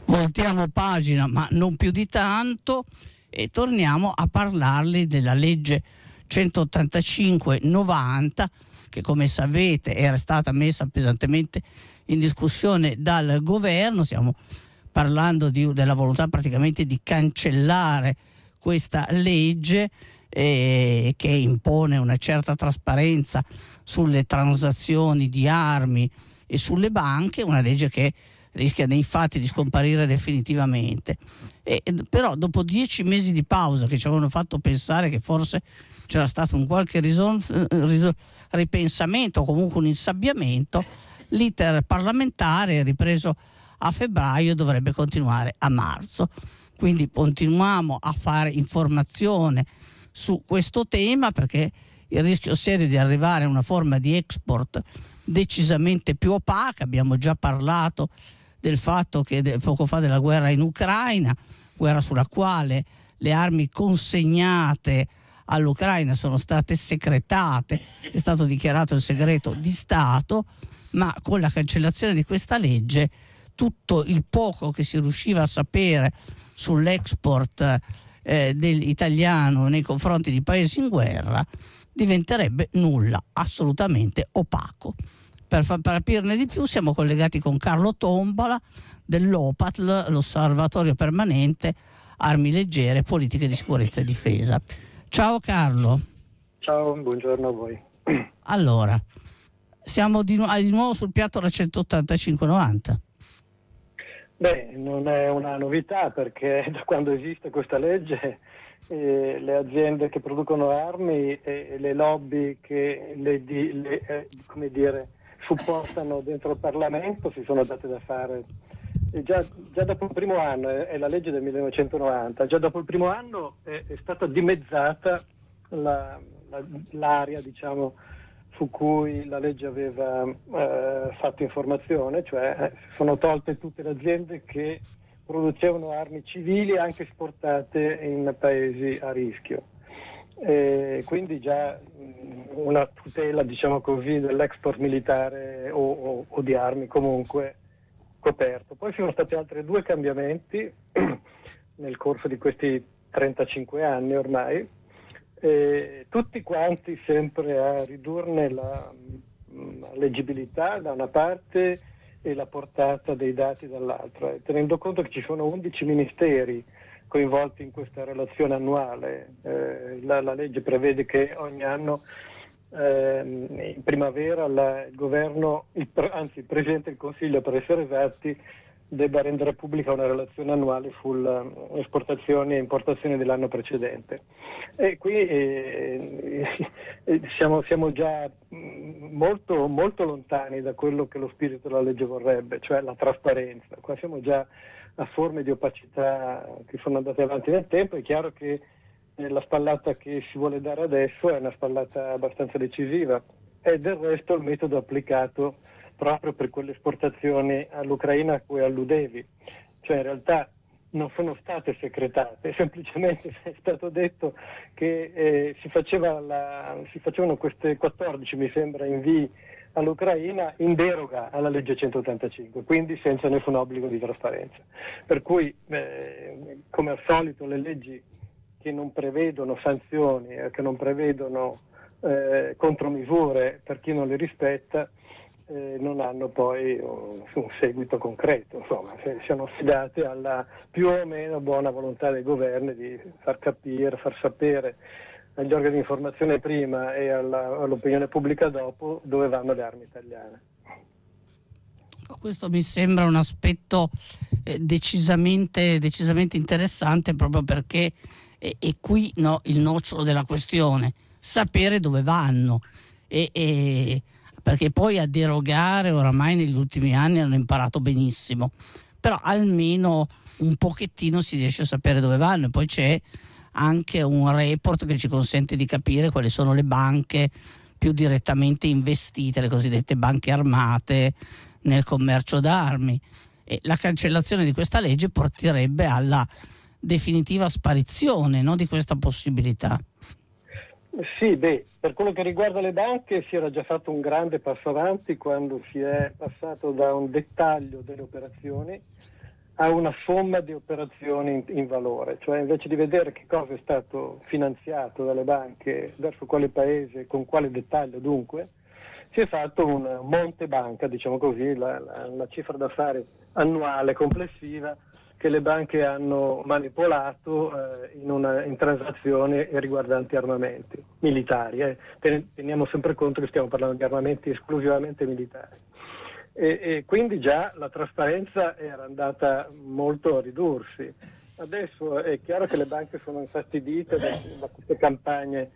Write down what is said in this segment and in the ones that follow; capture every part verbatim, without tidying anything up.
voltiamo pagina, ma non più di tanto, e torniamo a parlarli della legge centottantacinque novanta, che come sapete era stata messa pesantemente in discussione dal governo. Stiamo parlando di, della volontà praticamente di cancellare questa legge eh, che impone una certa trasparenza sulle transazioni di armi e sulle banche, una legge che rischia nei fatti di scomparire definitivamente. E, però dopo dieci mesi di pausa che ci avevano fatto pensare che forse c'era stato un qualche risol- risol- ripensamento o comunque un insabbiamento, l'iter parlamentare ripreso a febbraio dovrebbe continuare a marzo. Quindi continuiamo a fare informazione su questo tema, perché il rischio serio di arrivare a una forma di export decisamente più opaca. Abbiamo già parlato del fatto che de- poco fa della guerra in Ucraina, guerra sulla quale le armi consegnate all'Ucraina sono state secretate, è stato dichiarato il segreto di Stato, ma con la cancellazione di questa legge tutto il poco che si riusciva a sapere sull'export eh, dell'italiano nei confronti di paesi in guerra diventerebbe nulla, assolutamente opaco. Per, per capirne di più siamo collegati con Carlo Tombola dell'O P A T L, l'Osservatorio Permanente Armi Leggere, Politiche di Sicurezza e Difesa. Ciao Carlo. Ciao, buongiorno a voi. Allora, siamo di, nu- di nuovo sul piatto della centottantacinque novanta. Beh, non è una novità, perché da quando esiste questa legge eh, le aziende che producono armi e le lobby che le, di, le eh, come dire, supportano dentro il Parlamento si sono date da fare. E già, già dopo il primo anno, è la legge del millenovecentonovanta, già dopo il primo anno è, è stata dimezzata la, la, l'area, diciamo, su cui la legge aveva eh, fatto informazione, cioè eh, sono tolte tutte le aziende che producevano armi civili anche esportate in paesi a rischio. E quindi già mh, una tutela, diciamo così, dell'export militare o, o, o di armi comunque coperto. Poi ci sono stati altri due cambiamenti nel corso di questi trentacinque anni ormai, eh, tutti quanti sempre a ridurne la mh, leggibilità da una parte e la portata dei dati dall'altra, e tenendo conto che ci sono undici ministeri coinvolti in questa relazione annuale. Eh, la, la legge prevede che ogni anno eh, in primavera la, il governo, il, anzi il Presidente del Consiglio per essere esatti, debba rendere pubblica una relazione annuale sulle esportazioni e importazioni dell'anno precedente. E qui eh, eh, siamo, siamo già molto, molto lontani da quello che lo spirito della legge vorrebbe, cioè la trasparenza. Qua siamo già a forme di opacità che sono andate avanti nel tempo. È chiaro che eh, la spallata che si vuole dare adesso è una spallata abbastanza decisiva, e del resto il metodo applicato proprio per quelle esportazioni all'Ucraina a cui alludevi, cioè in realtà non sono state secretate, semplicemente è stato detto che eh, si, faceva la, si facevano queste quattordici, mi sembra, invii all'Ucraina in deroga alla legge centottantacinque, quindi senza nessun obbligo di trasparenza. Per cui, eh, come al solito, le leggi che non prevedono sanzioni, eh, che non prevedono eh, contromisure per chi non le rispetta, Eh, non hanno poi un, un seguito concreto. Insomma, siamo affidati alla più o meno buona volontà dei governi di far capire, far sapere agli organi di informazione prima e alla, all'opinione pubblica dopo dove vanno le armi italiane. Questo mi sembra un aspetto eh, decisamente, decisamente interessante, proprio perché è, è qui no, il nocciolo della questione, sapere dove vanno. E, e perché poi a derogare oramai negli ultimi anni hanno imparato benissimo, però almeno un pochettino si riesce a sapere dove vanno. E poi c'è anche un report che ci consente di capire quali sono le banche più direttamente investite, le cosiddette banche armate, nel commercio d'armi. E la cancellazione di questa legge porterebbe alla definitiva sparizione, no, di questa possibilità. Sì, beh, per quello che riguarda le banche si era già fatto un grande passo avanti quando si è passato da un dettaglio delle operazioni a una somma di operazioni in, in valore, cioè invece di vedere che cosa è stato finanziato dalle banche, verso quale paese, con quale dettaglio dunque, si è fatto un monte banca, diciamo così, la, la, la cifra d'affari annuale complessiva che le banche hanno manipolato eh, in, una, in transazioni riguardanti armamenti militari. Eh. Teniamo sempre conto che stiamo parlando di armamenti esclusivamente militari. E, e quindi già la trasparenza era andata molto a ridursi. Adesso è chiaro che le banche sono infastidite da, da queste campagne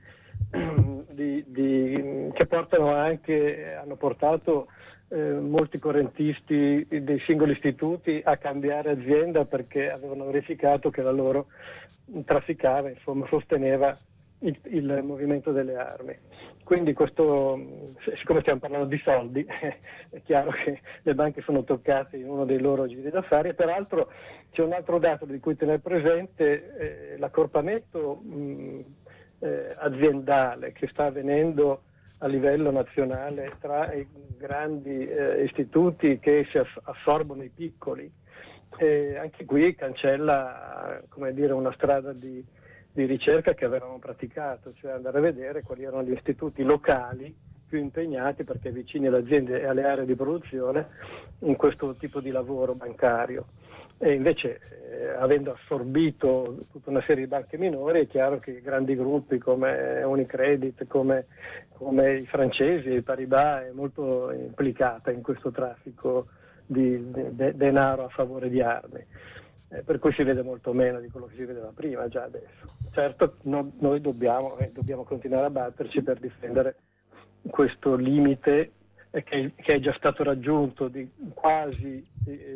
di, di, che portano anche, hanno portato eh, molti correntisti dei singoli istituti a cambiare azienda perché avevano verificato che la loro trafficava, insomma, sosteneva il, il movimento delle armi. Quindi questo, siccome stiamo parlando di soldi, è chiaro che le banche sono toccate in uno dei loro giri d'affari e peraltro c'è un altro dato di cui tenere presente, eh, l'accorpamento mh, eh, aziendale che sta avvenendo a livello nazionale tra i grandi eh, istituti che si assorbono i piccoli. E anche qui cancella, come dire, una strada di di ricerca che avevamo praticato, cioè andare a vedere quali erano gli istituti locali più impegnati perché vicini alle aziende e alle aree di produzione in questo tipo di lavoro bancario. E invece eh, avendo assorbito tutta una serie di banche minori è chiaro che grandi gruppi come Unicredit, come, come i francesi, il Paribas è molto implicata in questo traffico di de- de- denaro a favore di armi. Eh, per cui si vede molto meno di quello che si vedeva prima già adesso. Certo no, noi dobbiamo, eh, dobbiamo continuare a batterci per difendere questo limite eh, che, che è già stato raggiunto di quasi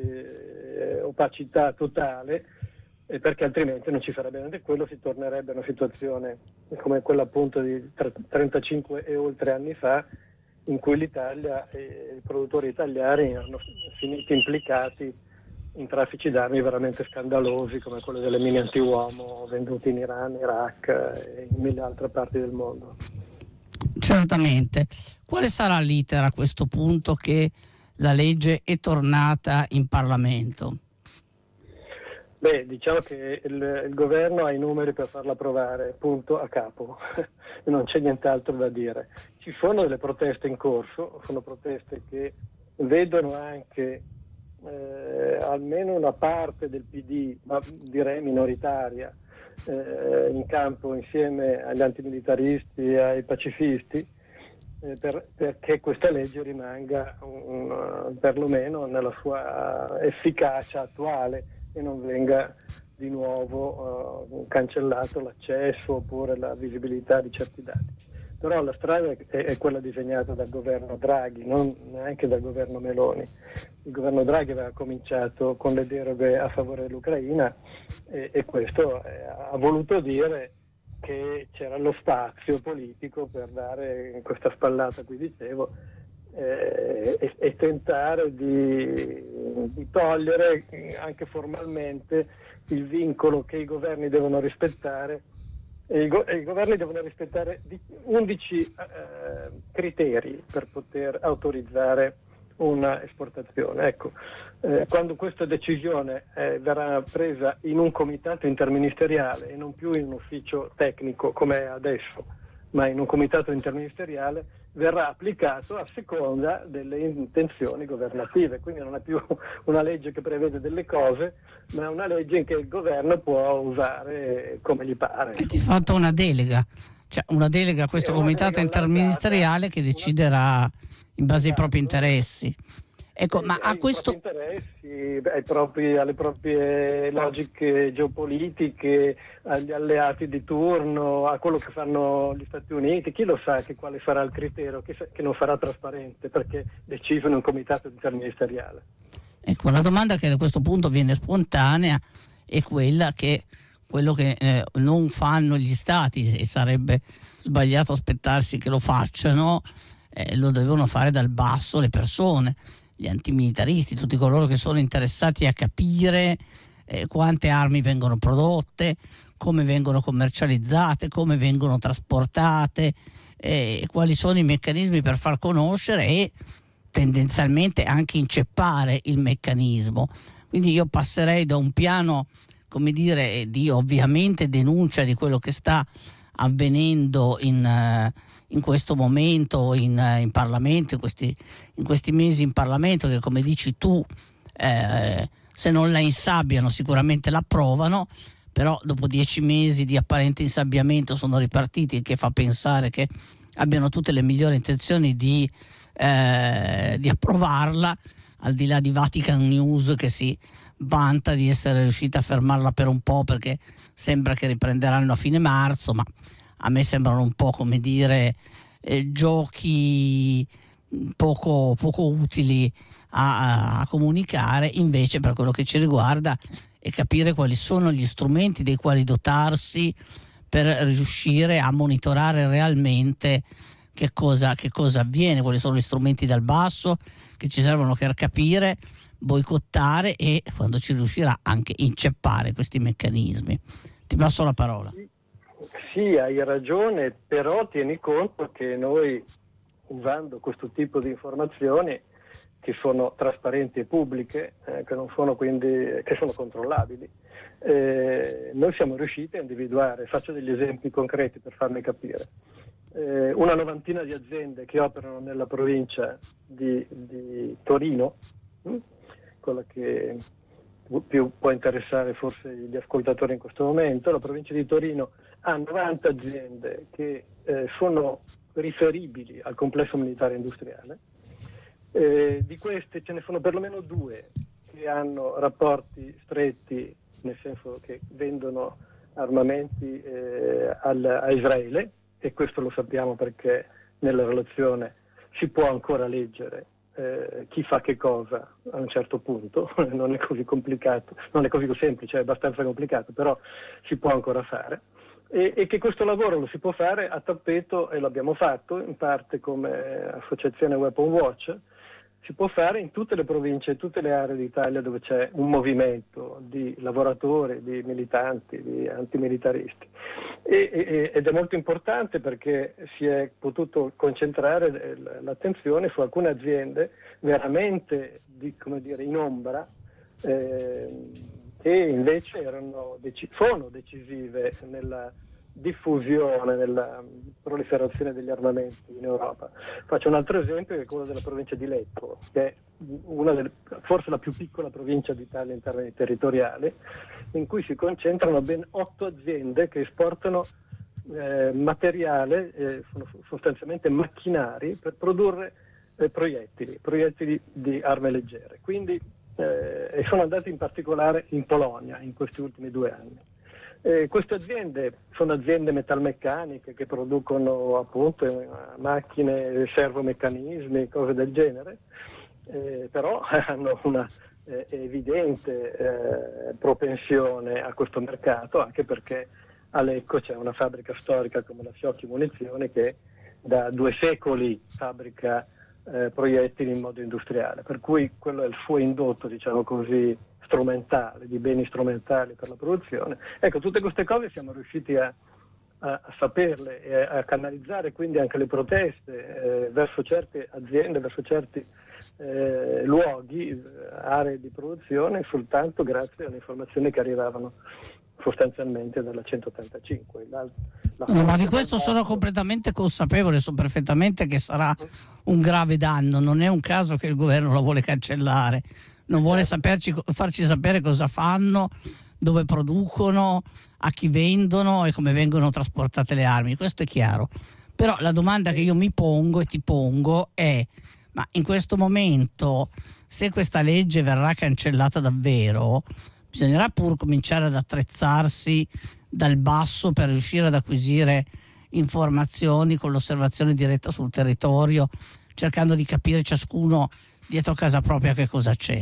eh, opacità totale eh, perché altrimenti non ci farebbe niente quello, si tornerebbe a una situazione come quella appunto di trentacinque e oltre anni fa in cui l'Italia e i produttori italiani erano finiti implicati in traffici d'armi veramente scandalosi come quello delle mine antiuomo vendute in Iran, Iraq e in mille altre parti del mondo. Certamente. Quale sarà l'iter a questo punto che la legge è tornata in Parlamento? Beh, diciamo che il, il governo ha i numeri per farla approvare, punto a capo, non c'è nient'altro da dire. Ci sono delle proteste in corso, sono proteste che vedono anche Eh, almeno una parte del P D, ma direi minoritaria, eh, in campo insieme agli antimilitaristi e ai pacifisti, eh, per, perché questa legge rimanga un, un, perlomeno nella sua efficacia attuale e non venga di nuovo uh, cancellato l'accesso oppure la visibilità di certi dati. Però la strada è, è quella disegnata dal governo Draghi, non neanche dal governo Meloni. Il governo Draghi aveva cominciato con le deroghe a favore dell'Ucraina e, e questo eh, ha voluto dire che c'era lo spazio politico per dare questa spallata, qui dicevo, eh, e, e tentare di, di togliere anche formalmente il vincolo che i governi devono rispettare. E i, go- e i governi devono rispettare undici eh, criteri per poter autorizzare una esportazione. Ecco, eh, quando questa decisione eh, verrà presa in un comitato interministeriale e non più in un ufficio tecnico come è adesso, ma in un comitato interministeriale, verrà applicato a seconda delle intenzioni governative. Quindi non è più una legge che prevede delle cose, ma è una legge che il governo può usare come gli pare. E ti fatto una delega, cioè una delega a questo comitato interministeriale che deciderà in base ai propri interessi. Ecco, ma a questo interessi, ai propri, alle proprie logiche geopolitiche, agli alleati di turno, a quello che fanno gli Stati Uniti, chi lo sa che quale sarà il criterio, che, che non sarà trasparente perché deciso in un comitato interministeriale. Ecco, la domanda che a questo punto viene spontanea è quella che quello che eh, non fanno gli stati, e sarebbe sbagliato aspettarsi che lo facciano, eh, lo devono fare dal basso le persone, gli antimilitaristi, tutti coloro che sono interessati a capire eh, quante armi vengono prodotte, come vengono commercializzate, come vengono trasportate, eh, quali sono i meccanismi per far conoscere e tendenzialmente anche inceppare il meccanismo. Quindi io passerei da un piano, come dire, di ovviamente denuncia di quello che sta avvenendo in, in questo momento in, in Parlamento, in questi, in questi mesi in Parlamento, che come dici tu, eh, se non la insabbiano sicuramente la approvano, però dopo dieci mesi di apparente insabbiamento sono ripartiti, il che fa pensare che abbiano tutte le migliori intenzioni di, eh, di approvarla, al di là di Vatican News che si vanta di essere riuscita a fermarla per un po', perché sembra che riprenderanno a fine marzo, ma a me sembrano un po', come dire, eh, giochi poco, poco utili a, a comunicare. Invece, per quello che ci riguarda, è capire quali sono gli strumenti dei quali dotarsi per riuscire a monitorare realmente che cosa, che cosa avviene, quali sono gli strumenti dal basso che ci servono per capire, boicottare e, quando ci riuscirà, anche inceppare questi meccanismi. Ti passo la parola. Sì, hai ragione, però tieni conto che noi, usando questo tipo di informazioni che sono trasparenti e pubbliche, eh, che non sono quindi che sono controllabili, eh, noi siamo riusciti a individuare, faccio degli esempi concreti per farmi capire, eh, una novantina di aziende che operano nella provincia di, di Torino, hm? quella che più può interessare forse gli ascoltatori in questo momento. La provincia di Torino ha novanta aziende che eh, sono riferibili al complesso militare industriale. Eh, di queste ce ne sono perlomeno due che hanno rapporti stretti, nel senso che vendono armamenti eh, al, a Israele, e questo lo sappiamo perché nella relazione si può ancora leggere eh, chi fa che cosa a un certo punto. Non è così complicato, non è così semplice, è abbastanza complicato, però si può ancora fare. E, e che questo lavoro lo si può fare a tappeto, e l'abbiamo fatto in parte come associazione Weapon Watch. Si può fare in tutte le province, in tutte le aree d'Italia dove c'è un movimento di lavoratori, di militanti, di antimilitaristi. E, e, ed è molto importante perché si è potuto concentrare l'attenzione su alcune aziende veramente di, come dire, in ombra, eh, che invece erano dec- sono decisive nella diffusione, nella proliferazione degli armamenti in Europa. Faccio un altro esempio, che è quello della provincia di Lecco, che è una delle, forse la più piccola provincia d'Italia in termini territoriali, in cui si concentrano ben otto aziende che esportano eh, materiale, eh, sono sostanzialmente macchinari per produrre eh, proiettili, proiettili di armi leggere. Quindi eh, e sono andati in particolare in Polonia in questi ultimi due anni. Eh, queste aziende sono aziende metalmeccaniche che producono appunto eh, macchine, servomeccanismi, cose del genere, eh, però hanno una eh, evidente eh, propensione a questo mercato, anche perché a Lecco c'è una fabbrica storica come la Fiocchi Munizioni che da due secoli fabbrica eh, proiettili in modo industriale, per cui quello è il suo indotto, diciamo così, strumentale, di beni strumentali per la produzione. Ecco, tutte queste cose siamo riusciti a, a, a saperle e a, a canalizzare quindi anche le proteste eh, verso certe aziende, verso certi eh, luoghi, aree di produzione, soltanto grazie alle informazioni che arrivavano sostanzialmente dalla centottantacinque. La, la no, ma di questo sono completamente consapevole, so perfettamente che sarà un grave danno, non è un caso che il governo la vuole cancellare. Non vuole saperci, farci sapere cosa fanno, dove producono, a chi vendono e come vengono trasportate le armi. Questo è chiaro. Però la domanda che io mi pongo e ti pongo è: ma in questo momento, se questa legge verrà cancellata davvero, bisognerà pur cominciare ad attrezzarsi dal basso per riuscire ad acquisire informazioni con l'osservazione diretta sul territorio, cercando di capire ciascuno dietro casa propria che cosa c'è.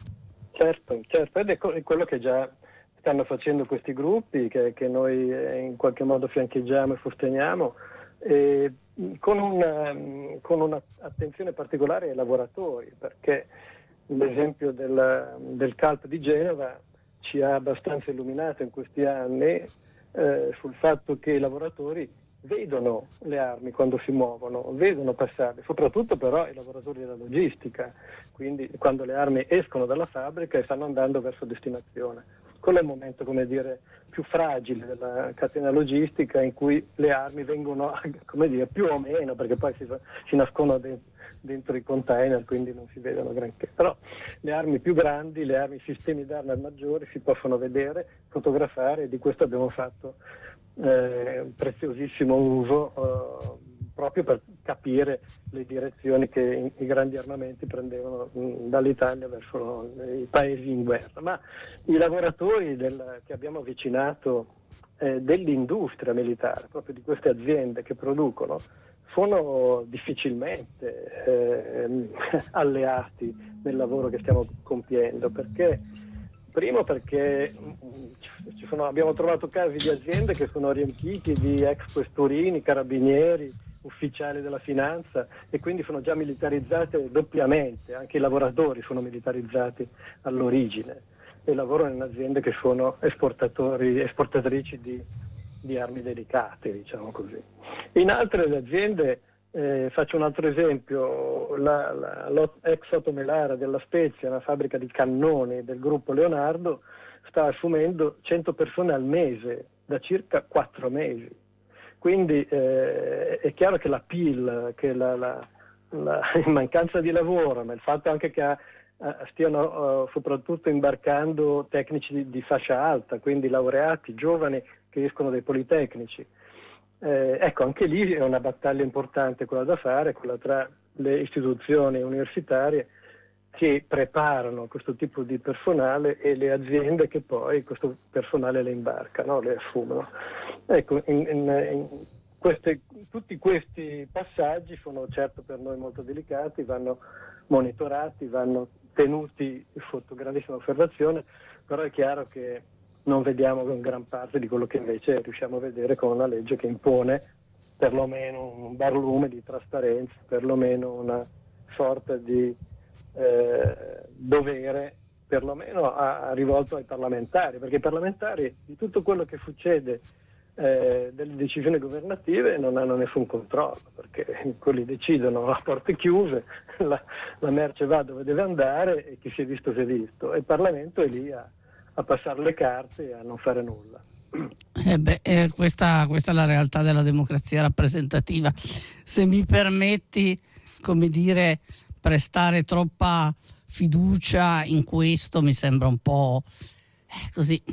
Certo, certo, ed è quello che già stanno facendo questi gruppi, che, che noi in qualche modo fiancheggiamo e sosteniamo, eh, con, una, con un'attenzione particolare ai lavoratori, perché l'esempio del, del C A L P di Genova ci ha abbastanza illuminato in questi anni eh, sul fatto che i lavoratori vedono le armi quando si muovono, vedono passare, soprattutto però i lavoratori della logistica, quindi quando le armi escono dalla fabbrica e stanno andando verso destinazione. Quello è il momento, come dire, più fragile della catena logistica, in cui le armi vengono, come dire, più o meno, perché poi si, si nascondono dentro, dentro i container, quindi non si vedono granché. Però le armi più grandi, le armi, i sistemi d'arma maggiori si possono vedere, fotografare, e di questo abbiamo fatto eh, un preziosissimo uso eh, proprio per capire le direzioni che i, i grandi armamenti prendevano mh, dall'Italia verso i paesi in guerra. Ma i lavoratori del, che abbiamo avvicinato eh, dell'industria militare, proprio di queste aziende che producono, sono difficilmente eh, alleati nel lavoro che stiamo compiendo, perché primo perché ci sono, abbiamo trovato casi di aziende che sono riempiti di ex questurini, carabinieri, ufficiali della finanza, e quindi sono già militarizzate doppiamente. Anche i lavoratori sono militarizzati all'origine e lavorano in aziende che sono esportatori, esportatrici di, di armi delicate, diciamo così. In altre aziende, eh, faccio un altro esempio, la, la, l'ex Otto Melara della Spezia, una fabbrica di cannoni del gruppo Leonardo, sta assumendo cento persone al mese da circa quattro mesi. Quindi eh, è chiaro che la P I L, che la, la, la mancanza di lavoro, ma il fatto anche che ha, stiano uh, soprattutto imbarcando tecnici di, di fascia alta, quindi laureati, giovani che escono dai politecnici. Eh, ecco, anche lì è una battaglia importante quella da fare, quella tra le istituzioni universitarie che preparano questo tipo di personale e le aziende che poi questo personale le imbarcano, le assumono. Ecco, in, in, in queste, tutti questi passaggi sono certo per noi molto delicati, vanno monitorati, vanno tenuti sotto grandissima osservazione, però è chiaro che non vediamo gran parte di quello che invece riusciamo a vedere con una legge che impone perlomeno un barlume di trasparenza, perlomeno una sorta di eh, dovere, perlomeno a, a rivolto ai parlamentari, perché i parlamentari di tutto quello che succede eh, delle decisioni governative non hanno nessun controllo, perché quelli decidono a porte chiuse, la, la merce va dove deve andare e chi si è visto si è visto, e il Parlamento è lì a a passare le carte e a non fare nulla. Eh beh, eh, questa, questa è la realtà della democrazia rappresentativa. Se mi permetti, come dire, prestare troppa fiducia in questo mi sembra un po' eh, così,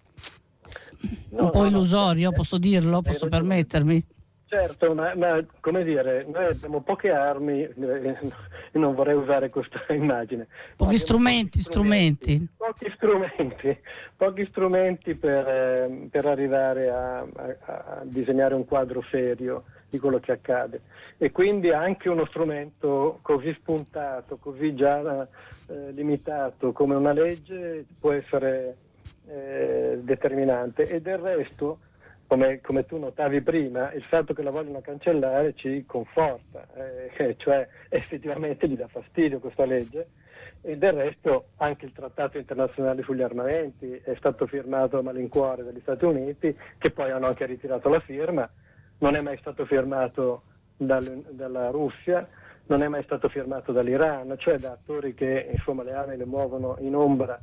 no, un po' no, illusorio, no, posso dirlo? Posso permettermi? Certo, ma, ma come dire, noi abbiamo poche armi, eh, non vorrei usare questa immagine. Pochi strumenti, strumenti, strumenti. Pochi strumenti, pochi strumenti per, eh, per arrivare a, a, a disegnare un quadro serio di quello che accade. E quindi anche uno strumento così spuntato, così già eh, limitato come una legge può essere eh, determinante. E del resto, Come, come tu notavi prima, il fatto che la vogliono cancellare ci conforta, eh, cioè effettivamente gli dà fastidio questa legge, e del resto anche il trattato internazionale sugli armamenti è stato firmato a malincuore dagli Stati Uniti, che poi hanno anche ritirato la firma, non è mai stato firmato dal, dalla Russia, non è mai stato firmato dall'Iran, cioè da attori che insomma le armi le muovono in ombra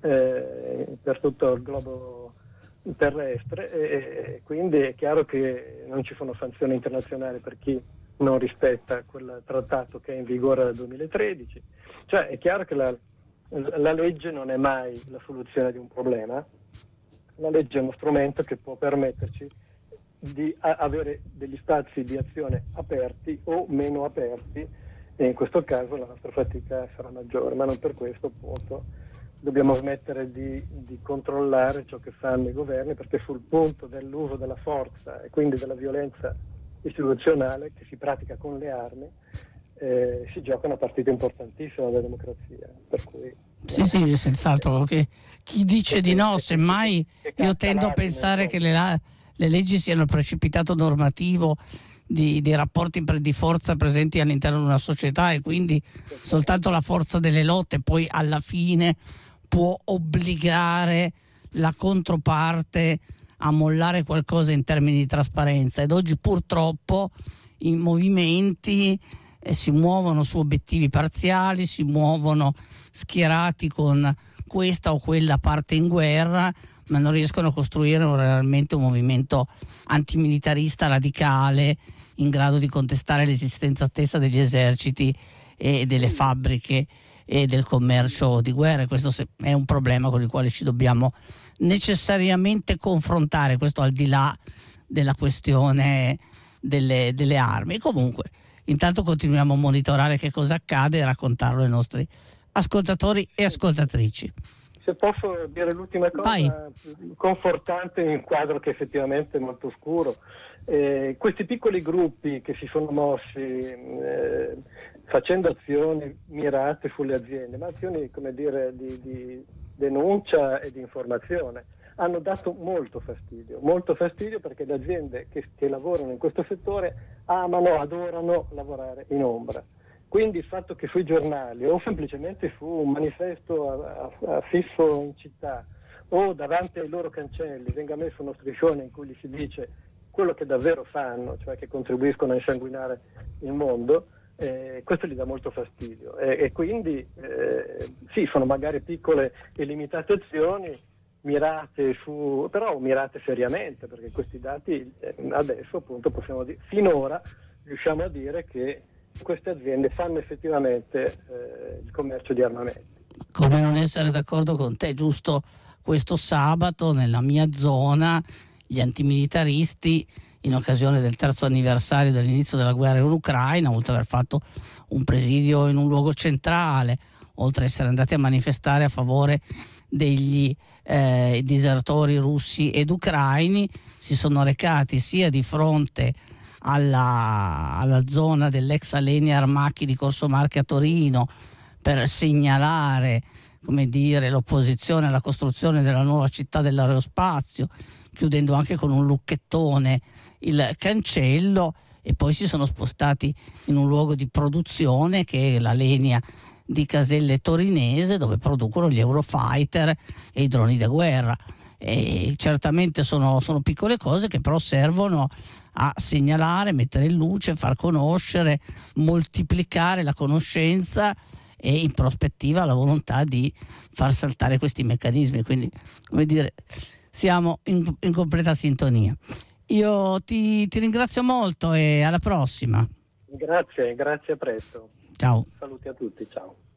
eh, per tutto il globo terrestre, e quindi è chiaro che non ci sono sanzioni internazionali per chi non rispetta quel trattato che è in vigore dal duemilatredici. Cioè è chiaro che la, la legge non è mai la soluzione di un problema, la legge è uno strumento che può permetterci di a- avere degli spazi di azione aperti o meno aperti, e in questo caso la nostra fatica sarà maggiore, ma non per questo appunto dobbiamo smettere di, di controllare ciò che fanno i governi, perché sul punto dell'uso della forza e quindi della violenza istituzionale che si pratica con le armi eh, si gioca una partita importantissima della democrazia. Per cui, sì, sì, senz'altro. Che chi dice di no, semmai io tendo a pensare che le, le leggi siano il precipitato normativo di, di rapporti di forza presenti all'interno di una società, e quindi soltanto la forza delle lotte poi alla fine può obbligare la controparte a mollare qualcosa in termini di trasparenza, ed oggi purtroppo i movimenti eh, si muovono su obiettivi parziali, si muovono schierati con questa o quella parte in guerra, ma non riescono a costruire un, realmente un movimento antimilitarista radicale in grado di contestare l'esistenza stessa degli eserciti e delle fabbriche e del commercio di guerra. Questo è un problema con il quale ci dobbiamo necessariamente confrontare, questo al di là della questione delle, delle armi. Comunque, intanto continuiamo a monitorare che cosa accade e raccontarlo ai nostri ascoltatori e ascoltatrici. Se posso dire l'ultima cosa, Vai. Confortante in un quadro che effettivamente è molto scuro. Eh, questi piccoli gruppi che si sono mossi eh, facendo azioni mirate sulle aziende, ma azioni, come dire, di, di denuncia e di informazione, hanno dato molto fastidio, molto fastidio perché le aziende che, che lavorano in questo settore amano, adorano lavorare in ombra. Quindi il fatto che sui giornali o semplicemente su un manifesto a, a, a fisso in città o davanti ai loro cancelli venga messo uno striscione in cui gli si dice quello che davvero fanno, cioè che contribuiscono a insanguinare il mondo, eh, questo gli dà molto fastidio. E, e quindi eh, sì, sono magari piccole e limitate azioni mirate su, però mirate seriamente, perché questi dati eh, adesso appunto possiamo dire, finora riusciamo a dire che queste aziende fanno effettivamente eh, il commercio di armamenti. Come non essere d'accordo con te? Giusto questo sabato nella mia zona gli antimilitaristi, in occasione del terzo anniversario dell'inizio della guerra in Ucraina, oltre ad aver fatto un presidio in un luogo centrale, oltre ad essere andati a manifestare a favore degli eh, disertori russi ed ucraini, si sono recati sia di fronte alla, alla zona dell'ex Alenia Armacchi di Corso Marche a Torino per segnalare, come dire, l'opposizione alla costruzione della nuova città dell'aerospazio, chiudendo anche con un lucchettone il cancello, e poi si sono spostati in un luogo di produzione che è l'Alenia di Caselle Torinese, dove producono gli Eurofighter e i droni da guerra. E certamente sono, sono piccole cose che però servono a segnalare, mettere in luce, far conoscere, moltiplicare la conoscenza e in prospettiva la volontà di far saltare questi meccanismi. Quindi, come dire, siamo in, in completa sintonia. Io ti, ti ringrazio molto e alla prossima. Grazie, grazie, a presto. Ciao. Saluti a tutti, ciao.